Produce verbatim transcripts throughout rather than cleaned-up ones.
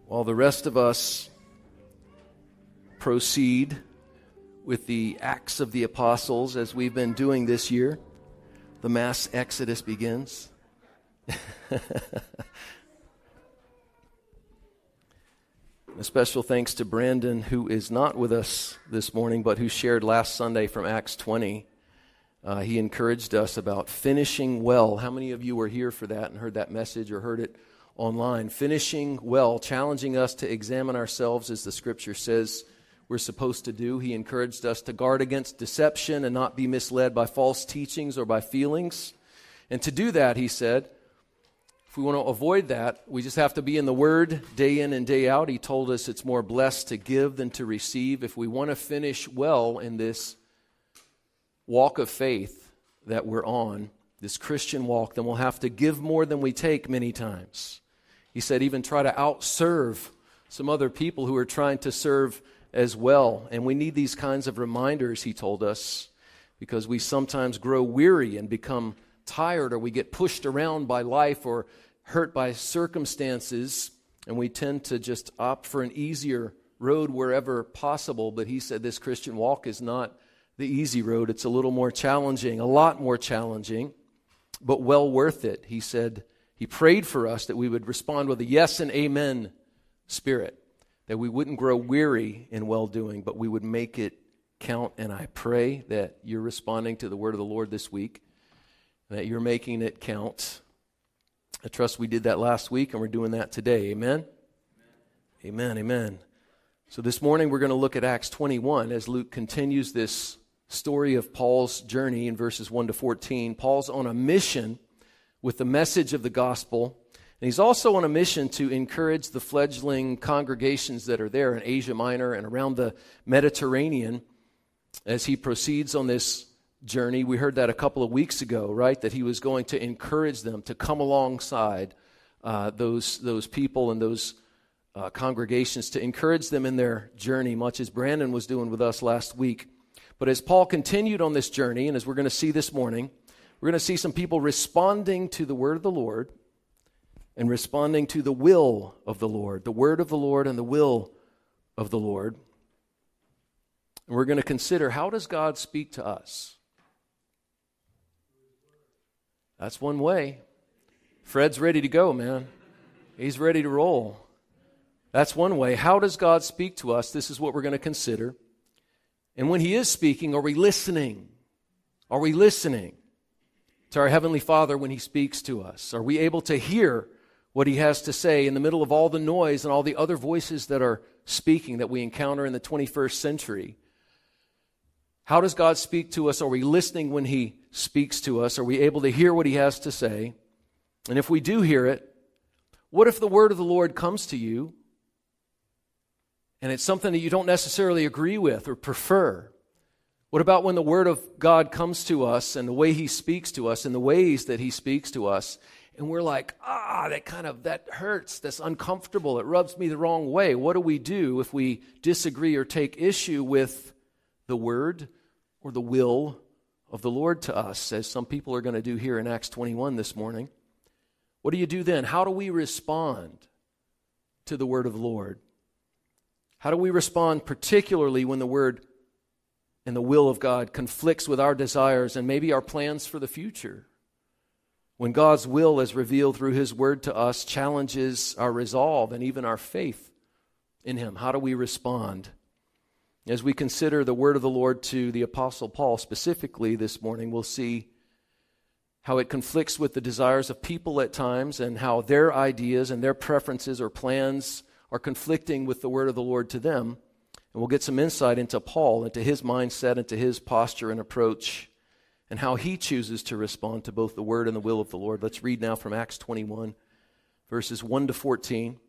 While the rest of us proceed with the Acts of the Apostles as we've been doing this year, the mass exodus begins. A special thanks to Brandon, who is not with us this morning, but who shared last Sunday from Acts twenty. Uh, he encouraged us about finishing well. How many of you were here for that and heard that message or heard it online? Finishing well, challenging us to examine ourselves as the Scripture says we're supposed to do. He encouraged us to guard against deception and not be misled by false teachings or by feelings. And to do that, he said, if we want to avoid that, we just have to be in the Word day in and day out. He told us it's more blessed to give than to receive. If we want to finish well in this walk of faith that we're on, this Christian walk, then we'll have to give more than we take many times. He said even try to outserve some other people who are trying to serve as well. And we need these kinds of reminders, he told us, because we sometimes grow weary and become tired, or we get pushed around by life or hurt by circumstances, and we tend to just opt for an easier road wherever possible. But he said this Christian walk is not the easy road. It's a little more challenging, a lot more challenging, but well worth it. He said he prayed for us that we would respond with a yes and amen spirit, that we wouldn't grow weary in well-doing, but we would make it count. And I pray that you're responding to the word of the Lord this week, that you're making it count. I trust we did that last week, and we're doing that today. Amen? Amen, amen. amen. So this morning we're going to look at Acts twenty-one as Luke continues this story of Paul's journey in verses one to fourteen. Paul's on a mission with the message of the gospel, and he's also on a mission to encourage the fledgling congregations that are there in Asia Minor and around the Mediterranean as he proceeds on this journey. We heard that a couple of weeks ago, right? That he was going to encourage them to come alongside uh, those those people and those uh, congregations, to encourage them in their journey, much as Brandon was doing with us last week. But as Paul continued on this journey, and as we're going to see this morning, we're going to see some people responding to the word of the Lord and responding to the will of the Lord, the word of the Lord and the will of the Lord. And we're going to consider, how does God speak to us? That's one way. Fred's ready to go, man. He's ready to roll. That's one way. How does God speak to us? This is what we're going to consider. And when he is speaking, are we listening? Are we listening to our Heavenly Father when he speaks to us? Are we able to hear what he has to say in the middle of all the noise and all the other voices that are speaking that we encounter in the twenty-first century? How does God speak to us? Are we listening when he speaks to us? Are we able to hear what he has to say? And if we do hear it, what if the word of the Lord comes to you and it's something that you don't necessarily agree with or prefer? What about when the word of God comes to us and the way he speaks to us and the ways that he speaks to us, and we're like, ah, that kind of, that hurts, that's uncomfortable, it rubs me the wrong way. What do we do if we disagree or take issue with the word or the will of the Lord to us, as some people are going to do here in Acts twenty-one this morning? What do you do then? How do we respond to the word of the Lord? How do we respond particularly when the word and the will of God conflicts with our desires and maybe our plans for the future? When God's will as revealed through his word to us challenges our resolve and even our faith in him, how do we respond? As we consider the word of the Lord to the Apostle Paul specifically this morning, we'll see how it conflicts with the desires of people at times, and how their ideas and their preferences or plans are conflicting with the word of the Lord to them. And we'll get some insight into Paul, into his mindset, into his posture and approach, and how he chooses to respond to both the word and the will of the Lord. Let's read now from Acts twenty-one, verses one to fourteen.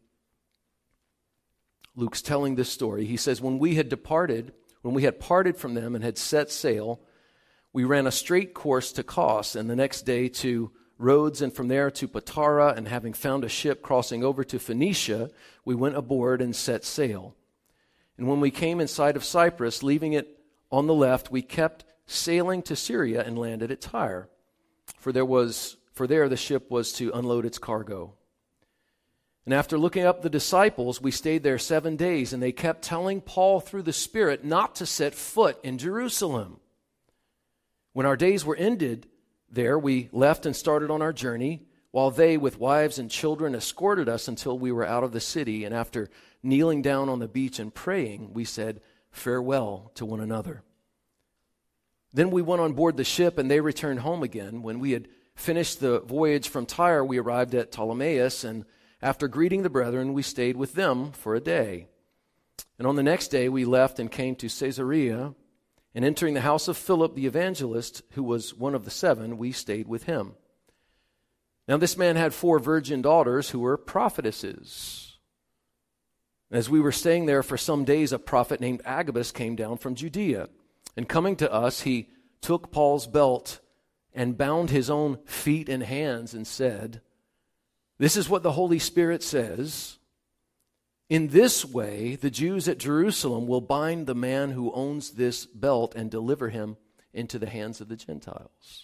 Luke's telling this story. He says, when we had departed, when we had parted from them and had set sail, we ran a straight course to Kos, and the next day to Rhodes, and from there to Patara, and having found a ship crossing over to Phoenicia, we went aboard and set sail. And when we came in sight of Cyprus, leaving it on the left, we kept sailing to Syria and landed at Tyre, for there was for there the ship was to unload its cargo. And after looking up the disciples, we stayed there seven days, and they kept telling Paul through the Spirit not to set foot in Jerusalem. When our days were ended there, we left and started on our journey, while they, with wives and children, escorted us until we were out of the city. And after kneeling down on the beach and praying, we said farewell to one another. Then we went on board the ship, and they returned home again. When we had finished the voyage from Tyre, we arrived at Ptolemais, and after greeting the brethren, we stayed with them for a day. And on the next day, we left and came to Caesarea, and entering the house of Philip the evangelist, who was one of the seven, we stayed with him. Now this man had four virgin daughters who were prophetesses. As we were staying there for some days, a prophet named Agabus came down from Judea. And coming to us, he took Paul's belt and bound his own feet and hands and said, "This is what the Holy Spirit says. In this way, the Jews at Jerusalem will bind the man who owns this belt and deliver him into the hands of the Gentiles."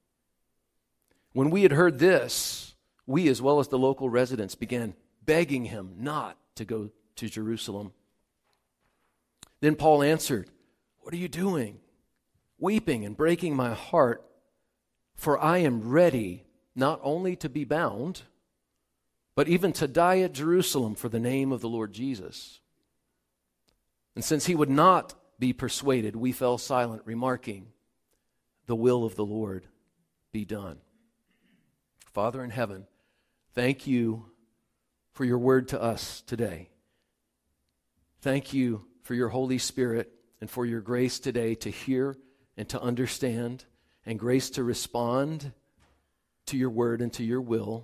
When we had heard this, we, as well as the local residents, began begging him not to go to Jerusalem. Then Paul answered, "What are you doing, weeping and breaking my heart? For I am ready not only to be bound, but even to die at Jerusalem for the name of the Lord Jesus." And since he would not be persuaded, we fell silent, remarking, "The will of the Lord be done." Father in heaven, thank you for your word to us today. Thank you for your Holy Spirit and for your grace today to hear and to understand, and grace to respond to your word and to your will.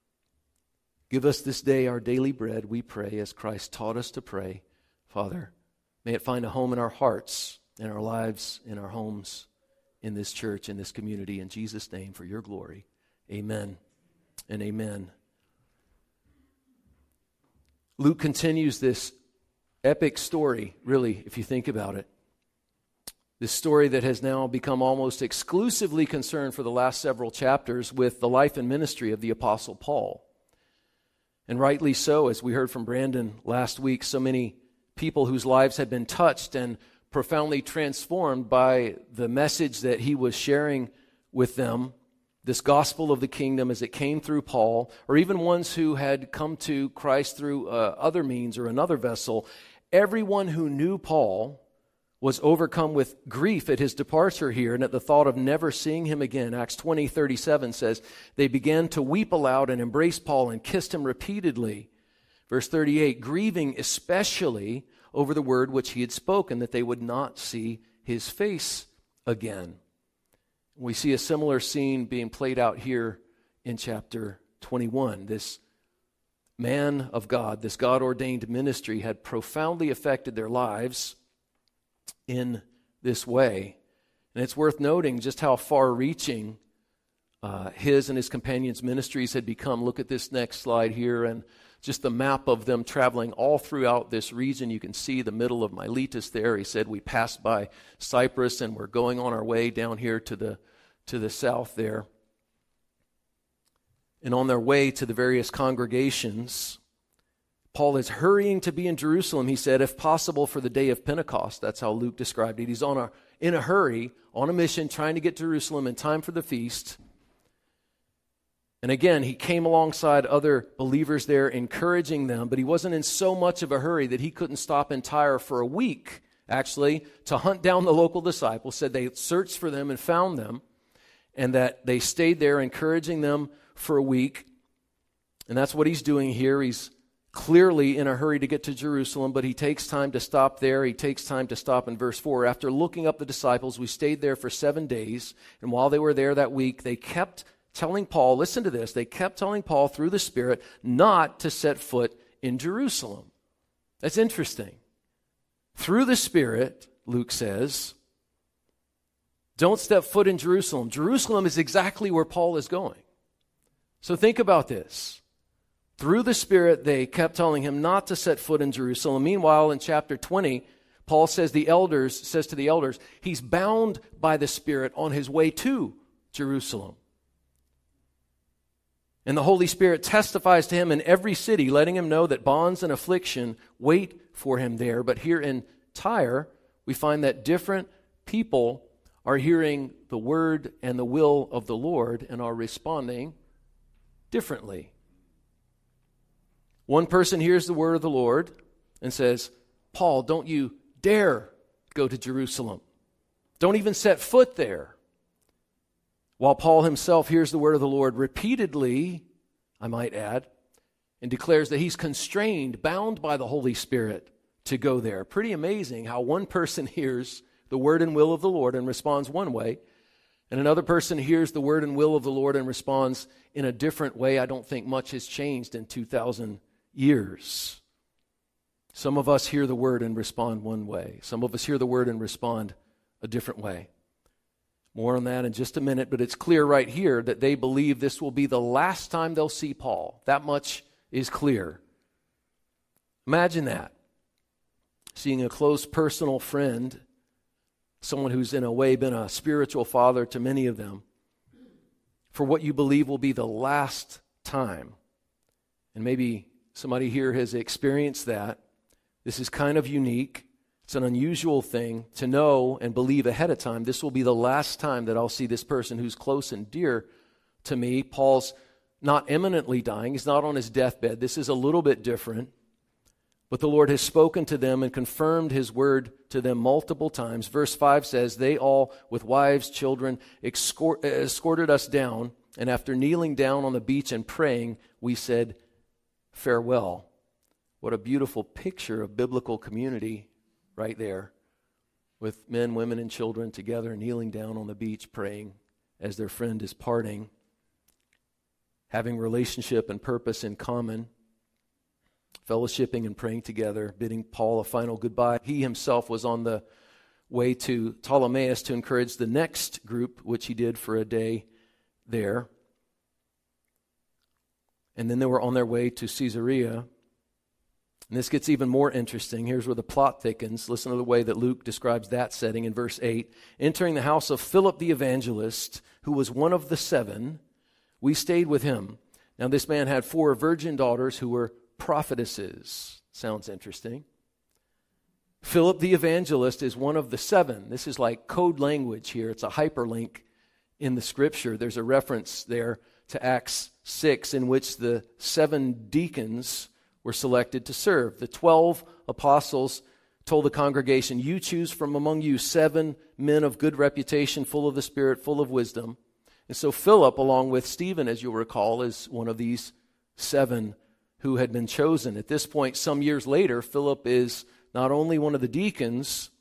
Give us this day our daily bread, we pray, as Christ taught us to pray. Father, may it find a home in our hearts, in our lives, in our homes, in this church, in this community. In Jesus' name, for your glory. Amen and amen. Luke continues this epic story, really, if you think about it. This story that has now become almost exclusively concerned for the last several chapters with the life and ministry of the Apostle Paul. And rightly so, as we heard from Brandon last week, so many people whose lives had been touched and profoundly transformed by the message that he was sharing with them, this gospel of the kingdom as it came through Paul, or even ones who had come to Christ through uh, other means or another vessel. Everyone who knew Paul was overcome with grief at his departure here and at the thought of never seeing him again. Acts twenty thirty-seven says, "They began to weep aloud and embrace Paul and kissed him repeatedly." Verse thirty-eight, grieving especially over the word which he had spoken, that they would not see his face again. We see a similar scene being played out here in chapter twenty-one. This man of God, this God-ordained ministry had profoundly affected their lives in this way. And it's worth noting just how far-reaching uh, his and his companions' ministries had become. Look at this next slide here, and just the map of them traveling all throughout this region. You can see the middle of Miletus there. He said we passed by Cyprus and we're going on our way down here to the to the south there. And on their way to the various congregations, Paul is hurrying to be in Jerusalem, he said, if possible for the day of Pentecost. That's how Luke described it. He's on a, in a hurry, on a mission, trying to get to Jerusalem in time for the feast. And again, he came alongside other believers there, encouraging them, but he wasn't in so much of a hurry that he couldn't stop in Tyre for a week, actually, to hunt down the local disciples. Said they searched for them and found them, and that they stayed there, encouraging them for a week. And that's what he's doing here. He's clearly in a hurry to get to Jerusalem, but he takes time to stop there. He takes time to stop in verse four. After looking up the disciples, we stayed there for seven days, and while they were there that week, they kept telling Paul, listen to this, they kept telling Paul through the Spirit not to set foot in Jerusalem. That's interesting. Through the Spirit, Luke says, don't step foot in Jerusalem. Jerusalem is exactly where Paul is going. So think about this. Through the Spirit, they kept telling him not to set foot in Jerusalem. Meanwhile, in chapter twenty, Paul says the elders, says to the elders, he's bound by the Spirit on his way to Jerusalem. And the Holy Spirit testifies to him in every city, letting him know that bonds and affliction wait for him there. But here in Tyre, we find that different people are hearing the word and the will of the Lord and are responding differently. One person hears the word of the Lord and says, Paul, don't you dare go to Jerusalem. Don't even set foot there. While Paul himself hears the word of the Lord repeatedly, I might add, and declares that he's constrained, bound by the Holy Spirit to go there. Pretty amazing how one person hears the word and will of the Lord and responds one way, and another person hears the word and will of the Lord and responds in a different way. I don't think much has changed in two thousand years. Some of us hear the word and respond one way. Some of us hear the word and respond a different way. More on that in just a minute, but it's clear right here that they believe this will be the last time they'll see Paul. That much is clear. Imagine that. Seeing a close personal friend, someone who's in a way been a spiritual father to many of them, for what you believe will be the last time. And maybe somebody here has experienced that. This is kind of unique. It's an unusual thing to know and believe ahead of time. This will be the last time that I'll see this person who's close and dear to me. Paul's not imminently dying. He's not on his deathbed. This is a little bit different. But the Lord has spoken to them and confirmed his word to them multiple times. Verse five says, they all, with wives, children, escort, escorted us down. And after kneeling down on the beach and praying, we said, farewell. What a beautiful picture of biblical community right there, with men, women, and children together kneeling down on the beach praying as their friend is parting, having relationship and purpose in common, fellowshipping and praying together, bidding Paul a final goodbye. He himself was on the way to Ptolemais to encourage the next group, which he did for a day there. And then they were on their way to Caesarea. And this gets even more interesting. Here's where the plot thickens. Listen to the way that Luke describes that setting in verse eight. Entering the house of Philip the evangelist, who was one of the seven, we stayed with him. Now this man had four virgin daughters who were prophetesses. Sounds interesting. Philip the evangelist is one of the seven. This is like code language here. It's a hyperlink in the scripture. There's a reference there to Acts six in which the seven deacons were selected to serve. The twelve apostles told the congregation, you choose from among you seven men of good reputation, full of the Spirit, full of wisdom. And so Philip, along with Stephen, as you'll recall, is one of these seven who had been chosen. At this point, some years later, Philip is not only one of the deacons,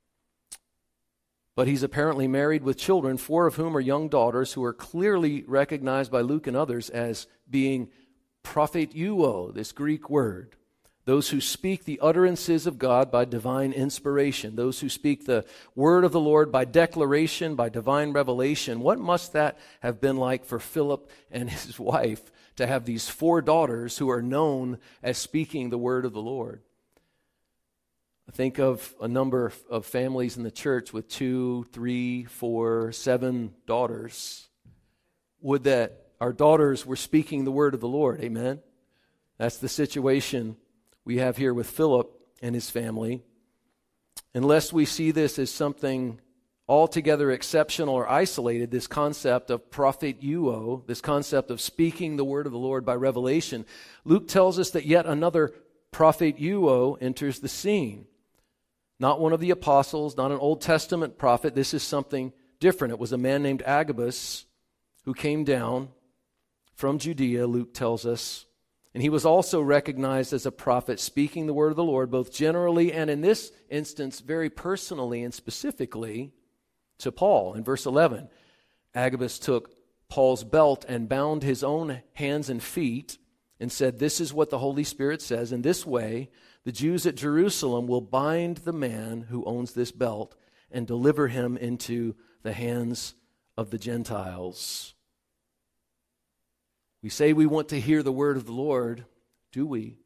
but he's apparently married with children, four of whom are young daughters who are clearly recognized by Luke and others as being prophetuo, this Greek word. Those who speak the utterances of God by divine inspiration. Those who speak the word of the Lord by declaration, by divine revelation. What must that have been like for Philip and his wife to have these four daughters who are known as speaking the word of the Lord? I think of a number of families in the church with two, three, four, seven daughters. Would that our daughters were speaking the word of the Lord. Amen? That's the situation we have here with Philip and his family. Unless we see this as something altogether exceptional or isolated, this concept of prophetuo, this concept of speaking the word of the Lord by revelation, Luke tells us that yet another prophetuo enters the scene. Not one of the apostles, not an Old Testament prophet. This is something different. It was a man named Agabus who came down from Judea, Luke tells us. And he was also recognized as a prophet, speaking the word of the Lord, both generally and in this instance, very personally and specifically to Paul. In verse eleven, Agabus took Paul's belt and bound his own hands and feet and said, this is what the Holy Spirit says. In this way, the Jews at Jerusalem will bind the man who owns this belt and deliver him into the hands of the Gentiles. We say we want to hear the word of the Lord. Do we?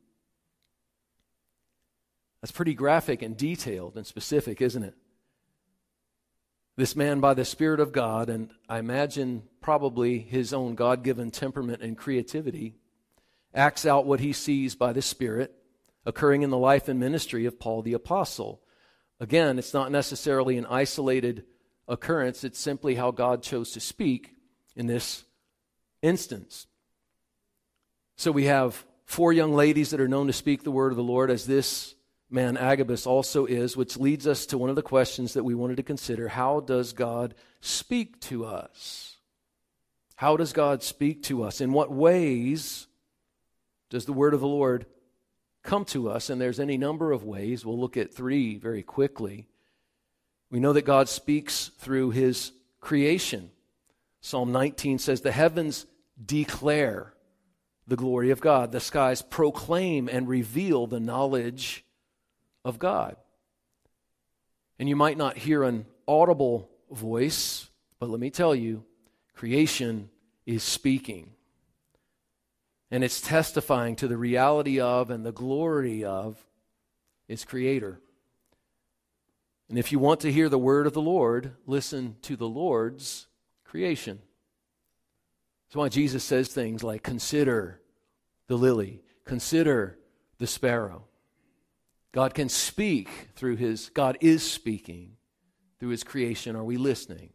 That's pretty graphic and detailed and specific, isn't it? This man, by the Spirit of God, and I imagine probably his own God-given temperament and creativity, acts out what he sees by the Spirit occurring in the life and ministry of Paul the Apostle. Again, it's not necessarily an isolated occurrence. It's simply how God chose to speak in this instance. So we have four young ladies that are known to speak the word of the Lord, as this man Agabus also is, which leads us to one of the questions that we wanted to consider. How does God speak to us? How does God speak to us? In what ways does the word of the Lord come to us? And there's any number of ways. We'll look at three very quickly. We know that God speaks through his creation. Psalm nineteen says, "The heavens declare the glory of God. The skies proclaim and reveal the knowledge of God." And you might not hear an audible voice, but let me tell you, creation is speaking. And it's testifying to the reality of and the glory of its Creator. And if you want to hear the word of the Lord, listen to the Lord's creation. That's why Jesus says things like, consider the lily, consider the sparrow. God can speak through his, God is speaking through his creation. Are we listening?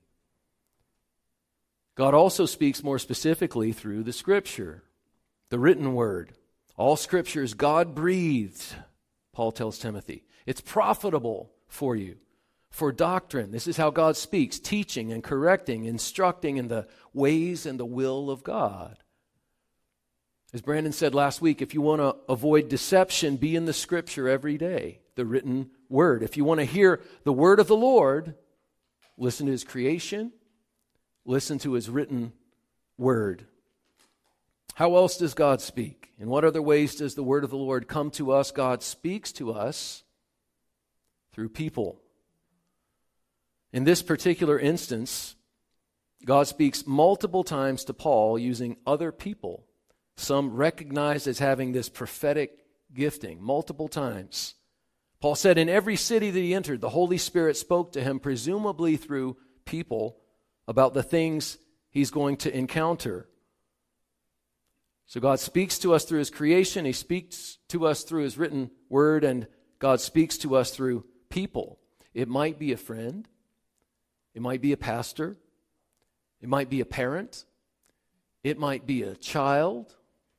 God also speaks more specifically through the Scripture, the written word. All Scripture is God-breathed, Paul tells Timothy. It's profitable for you, for doctrine. This is how God speaks, teaching and correcting, instructing in the ways and the will of God. As Brandon said last week, if you want to avoid deception, be in the Scripture every day, the written word. If you want to hear the word of the Lord, listen to his creation, listen to his written word. How else does God speak? In what other ways does the word of the Lord come to us? God speaks to us through people. In this particular instance, God speaks multiple times to Paul using other people, some recognized as having this prophetic gifting, multiple times. Paul said in every city that he entered, the Holy Spirit spoke to him, presumably through people, about the things he's going to encounter. So God speaks to us through his creation, he speaks to us through his written word, and God speaks to us through people. It might be a friend, it might be a pastor, it might be a parent, it might be a child.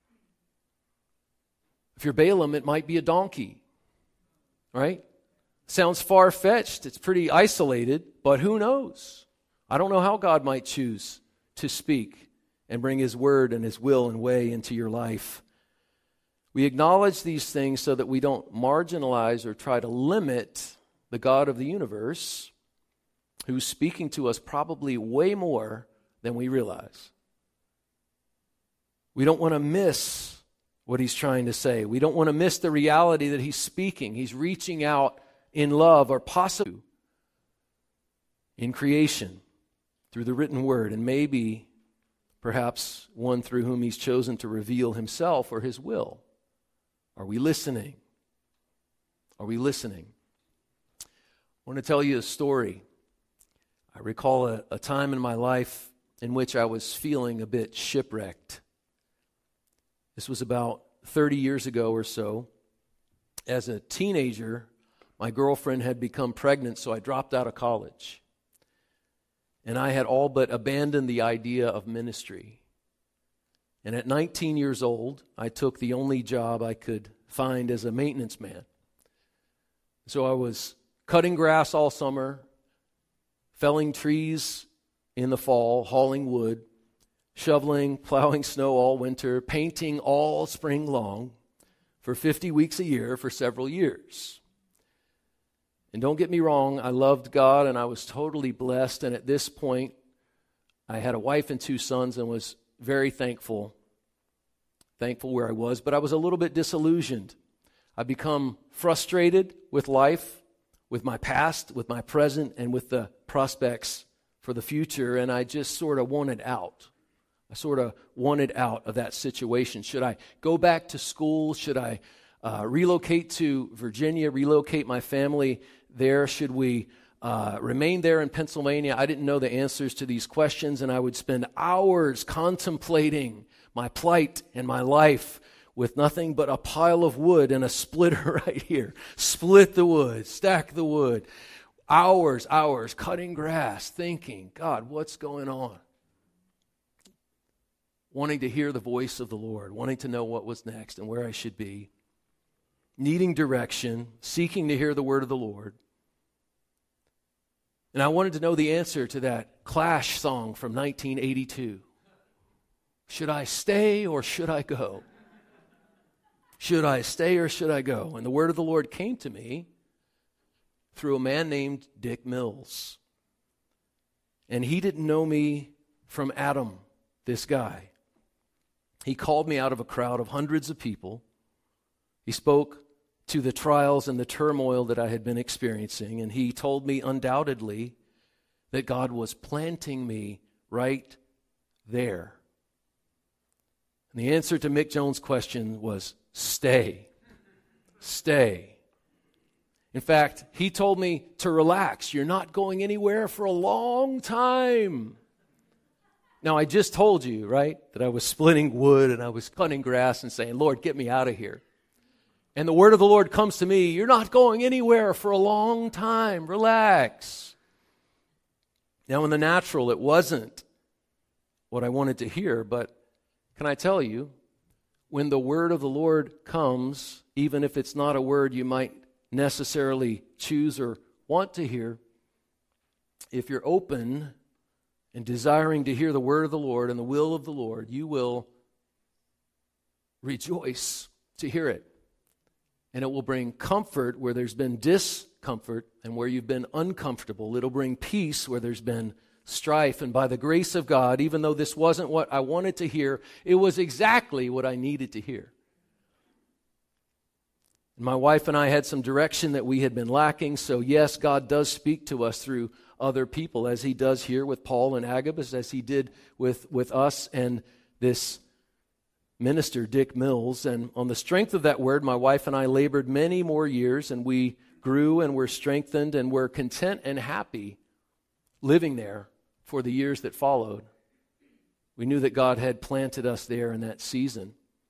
If you're Balaam, it might be a donkey, right? Sounds far-fetched, it's pretty isolated, but who knows? I don't know how God might choose to speak and bring his word and his will and way into your life. We acknowledge these things so that we don't marginalize or try to limit the God of the universe, who's speaking to us probably way more than we realize. We don't want to miss what he's trying to say. We don't want to miss the reality that he's speaking. He's reaching out in love, or possibly in creation through the written word, and maybe perhaps one through whom he's chosen to reveal himself or his will. Are we listening? Are we listening? I want to tell you a story. I recall a, a time in my life in which I was feeling a bit shipwrecked. This was about thirty years ago or so. As a teenager, my girlfriend had become pregnant, so I dropped out of college. And I had all but abandoned the idea of ministry. And at nineteen years old, I took the only job I could find as a maintenance man. So I was cutting grass all summer, felling trees in the fall, hauling wood, shoveling, plowing snow all winter, painting all spring long for fifty weeks a year for several years. And don't get me wrong, I loved God and I was totally blessed. And at this point, I had a wife and two sons and was very thankful, thankful where I was. But I was a little bit disillusioned. I'd become frustrated with life, with my past, with my present, and with the prospects for the future. And I just sort of wanted out. I sort of wanted out of that situation. Should I go back to school? Should I uh, relocate to Virginia, relocate my family there? Should we uh, remain there in Pennsylvania. I didn't know the answers to these questions, and I would spend hours contemplating my plight and my life with nothing but a pile of wood and a splitter right here. Split the wood, stack the wood. Hours, hours, cutting grass, thinking, God, what's going on? Wanting to hear the voice of the Lord, wanting to know what was next and where I should be. Needing direction, seeking to hear the word of the Lord. And I wanted to know the answer to that Clash song from nineteen eighty-two. Should I stay or should I go? Should I stay or should I go? And the word of the Lord came to me through a man named Dick Mills. And he didn't know me from Adam, this guy. He called me out of a crowd of hundreds of people. He spoke to the trials and the turmoil that I had been experiencing, and he told me undoubtedly that God was planting me right there. And the answer to Mick Jones' question was, stay. Stay. In fact, he told me to relax. You're not going anywhere for a long time. Now, I just told you, right, that I was splitting wood and I was cutting grass and saying, Lord, get me out of here. And the word of the Lord comes to me, you're not going anywhere for a long time. Relax. Now, in the natural, it wasn't what I wanted to hear, but can I tell you, when the word of the Lord comes, even if it's not a word you might necessarily choose or want to hear, if you're open and desiring to hear the word of the Lord and the will of the Lord, you will rejoice to hear it. And it will bring comfort where there's been discomfort and where you've been uncomfortable. It'll bring peace where there's been strife. And by the grace of God, even though this wasn't what I wanted to hear, it was exactly what I needed to hear. My wife and I had some direction that we had been lacking. So yes, God does speak to us through other people, as he does here with Paul and Agabus, as he did with, with us and this minister, Dick Mills. And on the strength of that word, my wife and I labored many more years, and we grew and were strengthened and were content and happy living there for the years that followed. We knew that God had planted us there in that season.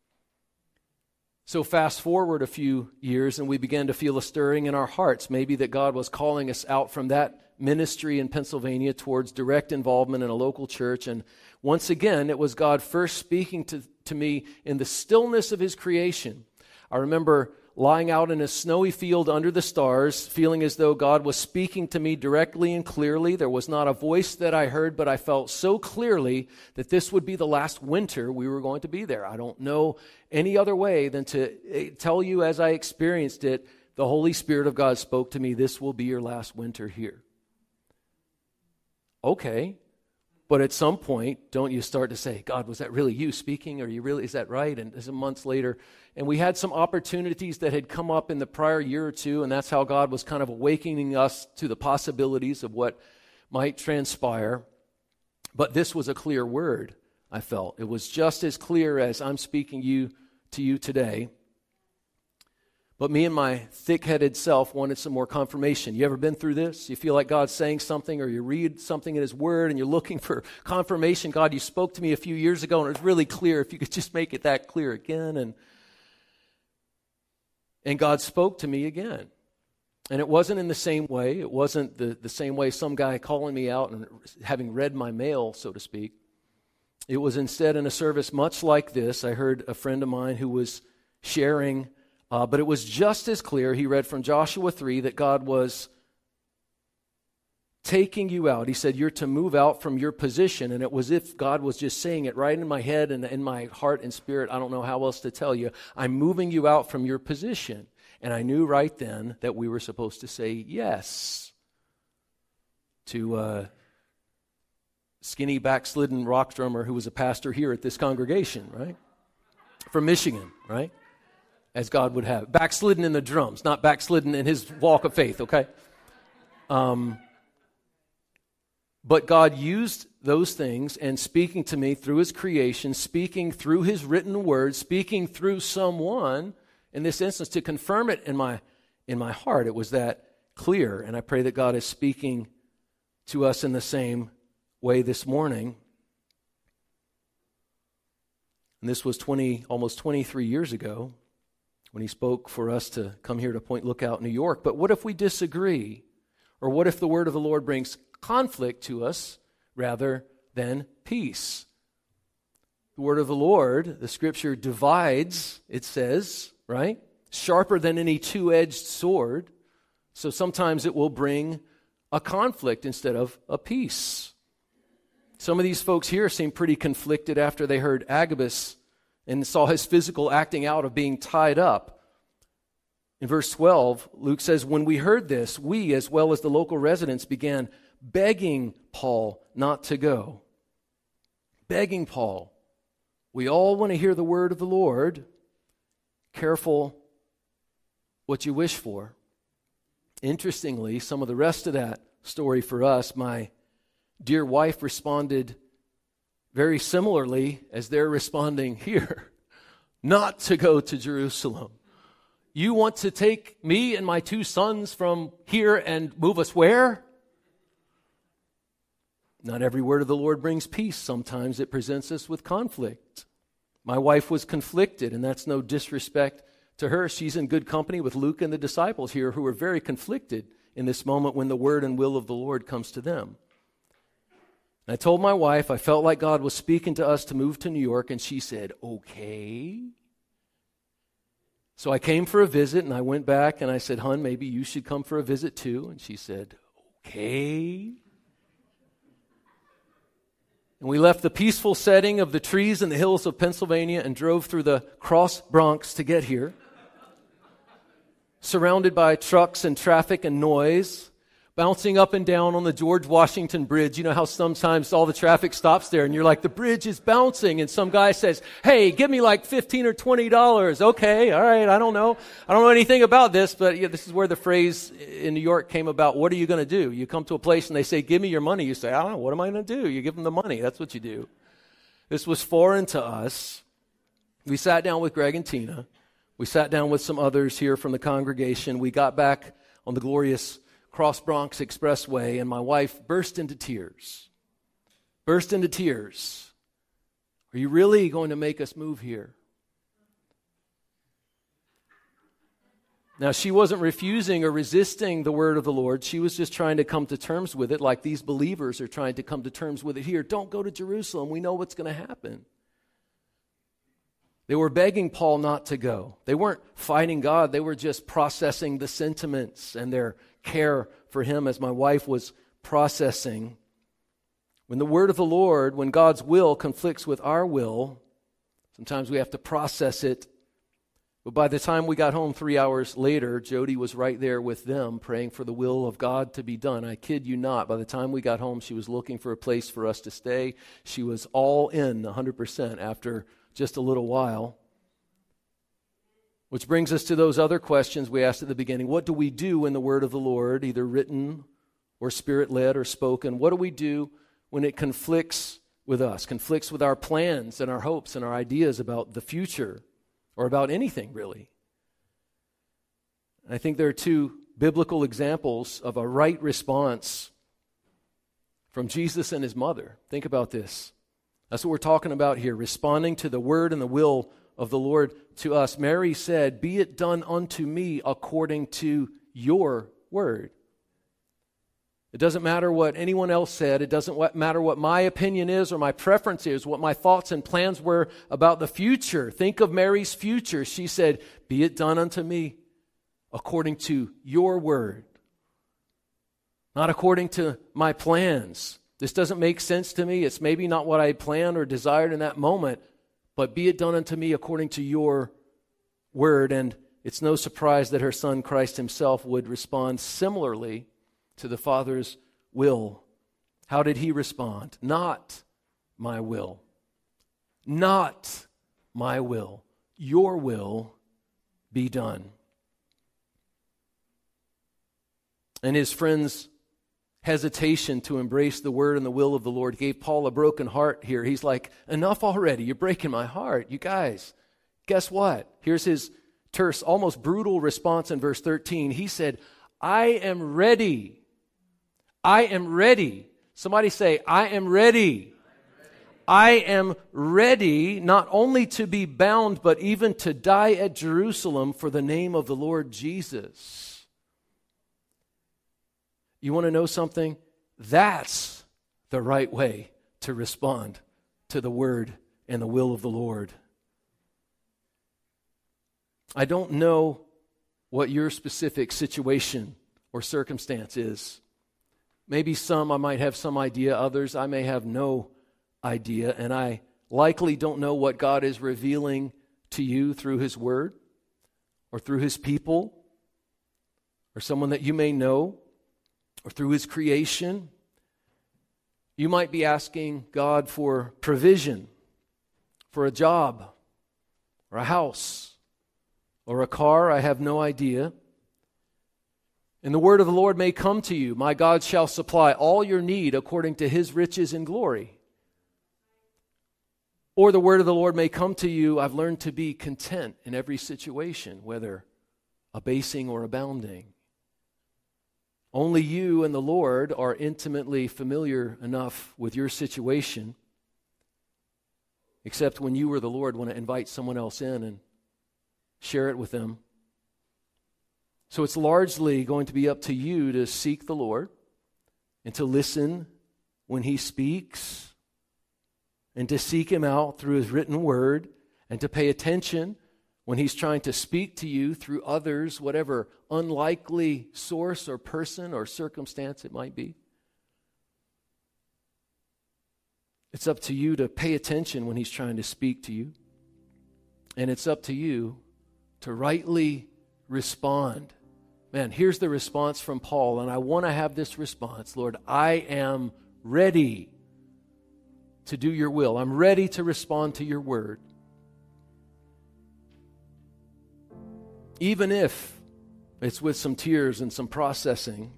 So fast forward a few years, and we began to feel a stirring in our hearts, maybe that God was calling us out from that ministry in Pennsylvania towards direct involvement in a local church. And once again, it was God first speaking to, to me in the stillness of his creation. I remember lying out in a snowy field under the stars, feeling as though God was speaking to me directly and clearly. There was not a voice that I heard, but I felt so clearly that this would be the last winter we were going to be there. I don't know any other way than to tell you as I experienced it, the Holy Spirit of God spoke to me, this will be your last winter here. Okay, but at some point, don't you start to say, God, was that really you speaking? Are you really, is that right? And some months later, and we had some opportunities that had come up in the prior year or two, and that's how God was kind of awakening us to the possibilities of what might transpire. But this was a clear word, I felt. It was just as clear as I'm speaking you to you today. But me and my thick-headed self wanted some more confirmation. You ever been through this? You feel like God's saying something, or you read something in his word and you're looking for confirmation. God, you spoke to me a few years ago and it was really clear. If you could just make it that clear again. And, and God spoke to me again. And it wasn't in the same way. It wasn't the, the same way some guy calling me out and having read my mail, so to speak. It was instead in a service much like this. I heard a friend of mine who was sharing Uh, but it was just as clear, he read from Joshua three, that God was taking you out. He said, you're to move out from your position. And it was as if God was just saying it right in my head and in my heart and spirit. I don't know how else to tell you. I'm moving you out from your position. And I knew right then that we were supposed to say yes to a skinny backslidden rock drummer who was a pastor here at this congregation, right? From Michigan, right? As God would have. Backslidden in the drums, not backslidden in his walk of faith, okay? Um, but God used those things and speaking to me through his creation, speaking through his written word, speaking through someone, in this instance, to confirm it in my in my heart. It was that clear. And I pray that God is speaking to us in the same way this morning. And this was twenty, almost twenty-three years ago when he spoke for us to come here to Point Lookout, New York. But what if we disagree? Or what if the word of the Lord brings conflict to us rather than peace? The word of the Lord, the scripture divides, it says, right? Sharper than any two-edged sword. So sometimes it will bring a conflict instead of a peace. Some of these folks here seem pretty conflicted after they heard Agabus and saw his physical acting out of being tied up. In verse twelve, Luke says, when we heard this, we, as well as the local residents, began begging Paul not to go. Begging Paul. We all want to hear the word of the Lord. Careful what you wish for. Interestingly, some of the rest of that story for us, my dear wife responded very similarly as they're responding here. Not to go to Jerusalem. You want to take me and my two sons from here and move us where? Not every word of the Lord brings peace. Sometimes it presents us with conflict. My wife was conflicted, and that's no disrespect to her. She's in good company with Luke and the disciples here who are very conflicted in this moment when the word and will of the Lord comes to them. And I told my wife I felt like God was speaking to us to move to New York, and she said, okay. So I came for a visit, and I went back, and I said, hon, maybe you should come for a visit too. And she said, okay. And we left the peaceful setting of the trees and the hills of Pennsylvania and drove through the Cross Bronx to get here, surrounded by trucks and traffic and noise, bouncing up and down on the George Washington Bridge. You know how sometimes all the traffic stops there and you're like, the bridge is bouncing, and some guy says, hey, give me like fifteen or twenty dollars. Okay, all right, I don't know. I don't know anything about this, but yeah, this is where the phrase in New York came about. What are you going to do? You come to a place and they say, give me your money. You say, I don't know, what am I going to do? You give them the money. That's what you do. This was foreign to us. We sat down with Greg and Tina. We sat down with some others here from the congregation. We got back on the glorious Cross Bronx Expressway, and my wife burst into tears. Burst into tears. Are you really going to make us move here? Now, she wasn't refusing or resisting the word of the Lord. She was just trying to come to terms with it like these believers are trying to come to terms with it here. Don't go to Jerusalem. We know what's going to happen. They were begging Paul not to go. They weren't fighting God. They were just processing the sentiments and their care for him, as my wife was processing. When the word of the Lord, when God's will conflicts with our will, sometimes we have to process it. But by the time we got home three hours later, Jody was right there with them praying for the will of God to be done. I kid you not. By the time we got home, she was looking for a place for us to stay. She was all in one hundred percent after just a little while. Which brings us to those other questions we asked at the beginning. What do we do when the word of the Lord, either written or spirit-led or spoken, what do we do when it conflicts with us, conflicts with our plans and our hopes and our ideas about the future or about anything really? I think there are two biblical examples of a right response from Jesus and his mother. Think about this. That's what we're talking about here, responding to the word and the will of the Lord to us. Mary said, be it done unto me according to your word. It doesn't matter what anyone else said. It doesn't matter what my opinion is or my preference is, what my thoughts and plans were about the future. Think of Mary's future. She said, be it done unto me according to your word, not according to my plans. This doesn't make sense to me. It's maybe not what I planned or desired in that moment, but be it done unto me according to your word. And it's no surprise that her son Christ himself would respond similarly to the Father's will. How did he respond? Not my will. Not my will. Your will be done. And his friends' hesitation to embrace the word and the will of the Lord gave Paul a broken heart here. He's like, enough already. You're breaking my heart. You guys, guess what? Here's his terse, almost brutal response in verse thirteen. He said, I am ready. I am ready. Somebody say, I am ready. I am ready not only to be bound, but even to die at Jerusalem for the name of the Lord Jesus. You want to know something? That's the right way to respond to the word and the will of the Lord. I don't know what your specific situation or circumstance is. Maybe some I might have some idea, others I may have no idea, and I likely don't know what God is revealing to you through His Word or through His people or someone that you may know or through His creation. You might be asking God for provision, for a job or a house or a car. I have no idea. And the word of the Lord may come to you, my God shall supply all your need according to His riches and glory. Or the word of the Lord may come to you, I've learned to be content in every situation, whether abasing or abounding. Only you and the Lord are intimately familiar enough with your situation, except when you or the Lord want to invite someone else in and share it with them. So it's largely going to be up to you to seek the Lord and to listen when He speaks and to seek Him out through His written word and to pay attention when He's trying to speak to you through others, whatever unlikely source or person or circumstance it might be. It's up to you to pay attention when He's trying to speak to you. And it's up to you to rightly respond. Man, here's the response from Paul, and I want to have this response. Lord, I am ready to do your will. I'm ready to respond to your word. Even if it's with some tears and some processing,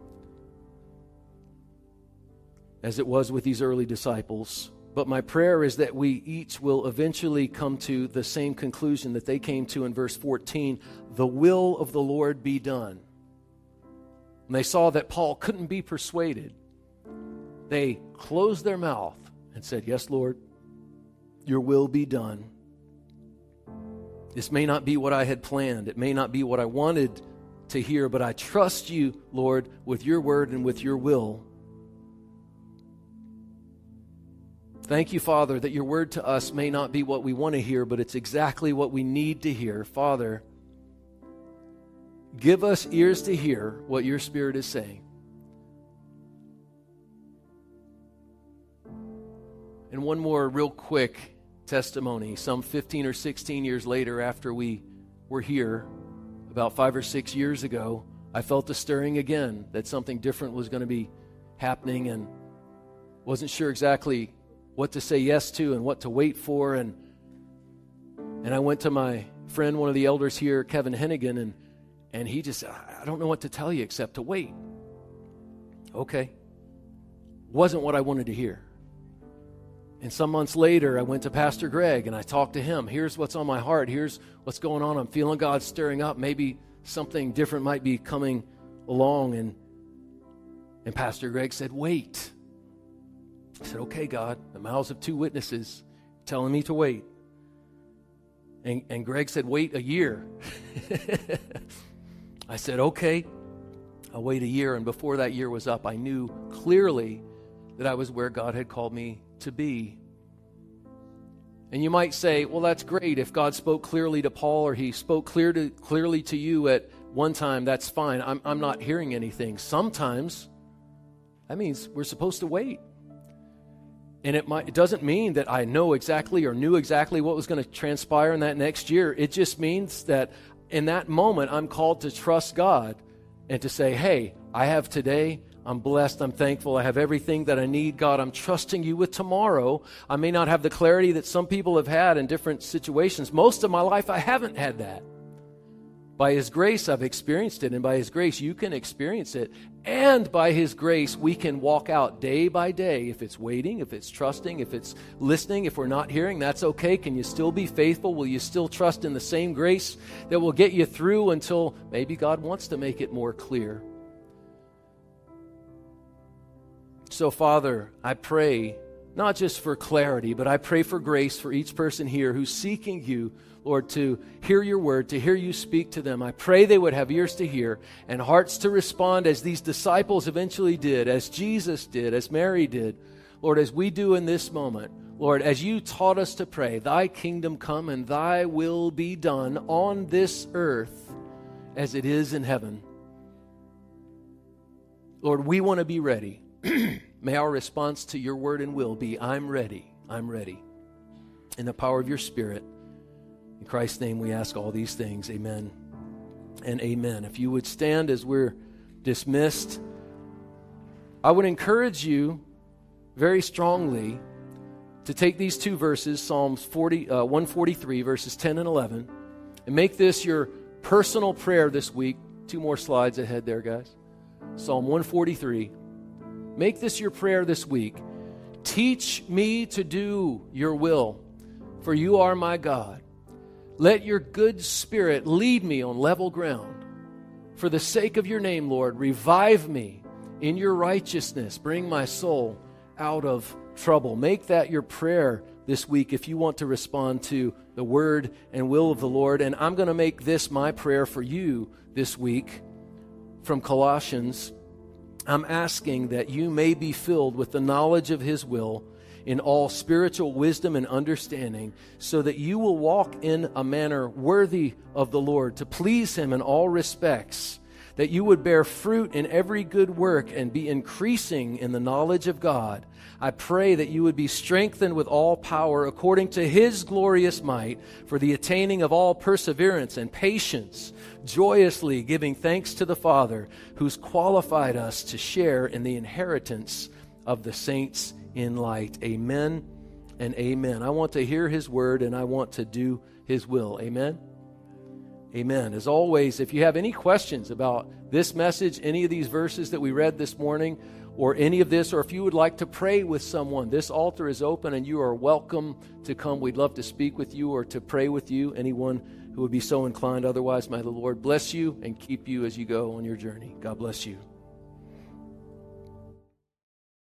as it was with these early disciples. But my prayer is that we each will eventually come to the same conclusion that they came to in verse fourteen, the will of the Lord be done. When they saw that Paul couldn't be persuaded, they closed their mouth and said, yes, Lord, your will be done. This may not be what I had planned. It may not be what I wanted to hear, but I trust you, Lord, with your word and with your will. Thank you, Father, that your word to us may not be what we want to hear, but it's exactly what we need to hear. Father, give us ears to hear what your Spirit is saying. And one more real quick testimony. Some fifteen or sixteen years later, after we were here, about five or six years ago, I felt the stirring again that something different was going to be happening and wasn't sure exactly what to say yes to and what to wait for. And and I went to my friend, one of the elders here, Kevin Hennigan, and, and he just said, I don't know what to tell you except to wait. Okay. Wasn't what I wanted to hear. And some months later, I went to Pastor Greg and I talked to him. Here's what's on my heart. Here's what's going on. I'm feeling God stirring up. Maybe something different might be coming along. And, and Pastor Greg said, wait. I said, okay, God, the mouths of two witnesses telling me to wait. And, and Greg said, wait a year. I said, okay, I'll wait a year. And before that year was up, I knew clearly that I was where God had called me to be. And you might say, well, that's great. If God spoke clearly to Paul or he spoke clear to, clearly to you at one time, that's fine. I'm, I'm not hearing anything. Sometimes that means we're supposed to wait. And it might, it doesn't mean that I know exactly or knew exactly what was going to transpire in that next year. It just means that in that moment, I'm called to trust God and to say, hey, I have today. I'm blessed. I'm thankful. I have everything that I need. God, I'm trusting you with tomorrow. I may not have the clarity that some people have had in different situations. Most of my life, I haven't had that. By His grace, I've experienced it, and by His grace, you can experience it. And by His grace, we can walk out day by day. If it's waiting, if it's trusting, if it's listening, if we're not hearing, that's okay. Can you still be faithful? Will you still trust in the same grace that will get you through until maybe God wants to make it more clear? So, Father, I pray not just for clarity, but I pray for grace for each person here who's seeking You, Lord, to hear Your word, to hear You speak to them. I pray they would have ears to hear and hearts to respond as these disciples eventually did, as Jesus did, as Mary did. Lord, as we do in this moment, Lord, as You taught us to pray, Thy kingdom come and Thy will be done on this earth as it is in heaven. Lord, we want to be ready. May our response to Your word and will be, I'm ready, I'm ready. In the power of Your Spirit, in Christ's name we ask all these things. Amen and amen. If you would stand as we're dismissed, I would encourage you very strongly to take these two verses, Psalms forty, uh, one forty-three, verses ten and eleven, and make this your personal prayer this week. Two more slides ahead there, guys. Psalm one forty-three. Make this your prayer this week. Teach me to do Your will, for You are my God. Let Your good Spirit lead me on level ground. For the sake of Your name, Lord, revive me in Your righteousness. Bring my soul out of trouble. Make that your prayer this week if you want to respond to the word and will of the Lord. And I'm going to make this my prayer for you this week from Colossians. I'm asking that you may be filled with the knowledge of His will in all spiritual wisdom and understanding, so that you will walk in a manner worthy of the Lord, to please Him in all respects, that you would bear fruit in every good work and be increasing in the knowledge of God. I pray that you would be strengthened with all power according to His glorious might, for the attaining of all perseverance and patience, joyously giving thanks to the Father who's qualified us to share in the inheritance of the saints in light. Amen and amen. I want to hear His word and I want to do His will. Amen. Amen. As always, if you have any questions about this message, any of these verses that we read this morning, or any of this, or if you would like to pray with someone, this altar is open and you are welcome to come. We'd love to speak with you or to pray with you, anyone who would be so inclined. Otherwise, may the Lord bless you and keep you as you go on your journey. God bless you.